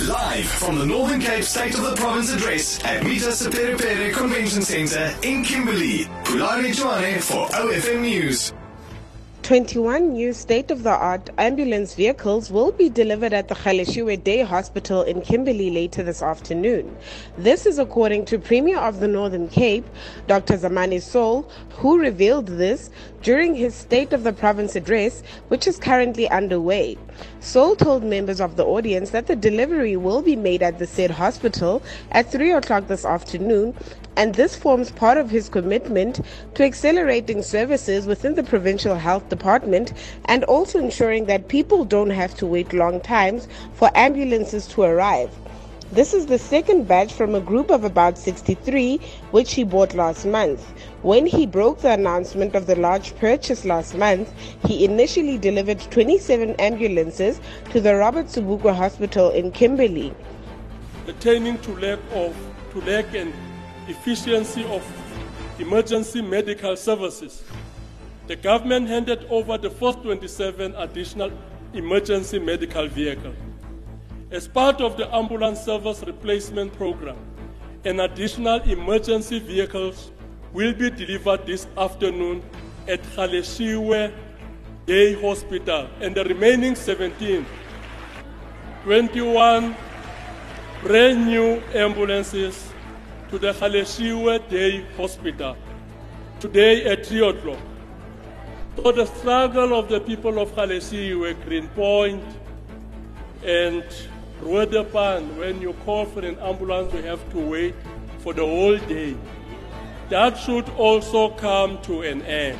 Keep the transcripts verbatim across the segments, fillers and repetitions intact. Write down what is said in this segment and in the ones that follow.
Live from the Northern Cape State of the Province address at Mita Seperepere Convention Centre in Kimberley. Pulani Joane for O F M News. twenty-one new state-of-the-art ambulance vehicles will be delivered at the Galeshewe Day Hospital in Kimberley later this afternoon. This is according to Premier of the Northern Cape, Doctor Zamani Soul, who revealed this during his State of the Province address, which is currently underway. Soul told members of the audience that the delivery will be made at the said hospital at three o'clock this afternoon, and this forms part of his commitment to accelerating services within the provincial health department and also ensuring that people don't have to wait long times for ambulances to arrive. This is the second batch from a group of about sixty-three, which he bought last month. When he broke the announcement of the large purchase last month, he initially delivered twenty-seven ambulances to the Robert Sobukwe Hospital in Kimberley. Pertaining to lack of to lack and efficiency of emergency medical services, the government handed over the first twenty-seven additional emergency medical vehicles. As part of the ambulance service replacement program, an additional emergency vehicles will be delivered this afternoon at Galeshewe Day Hospital, and the remaining seventeen, twenty-one brand new ambulances to the Galeshewe Day Hospital today at three o'clock. So the struggle of the people of Galeshewe, Greenpoint, and Roodepan, when you call for an ambulance, you have to wait for the whole day. That should also come to an end.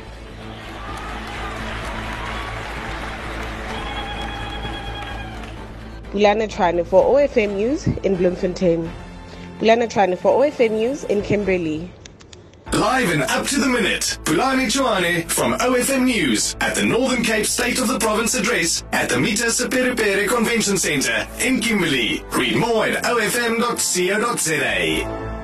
Pulana Trane for O F M News in Bloemfontein. Pulana Trane for O F M News in Kimberley. Live and up to the minute, Pulani Joane from O F M News at the Northern Cape State of the Province address at the Mita Seperepere Convention Centre in Kimberley. Read more at o f m dot co dot za.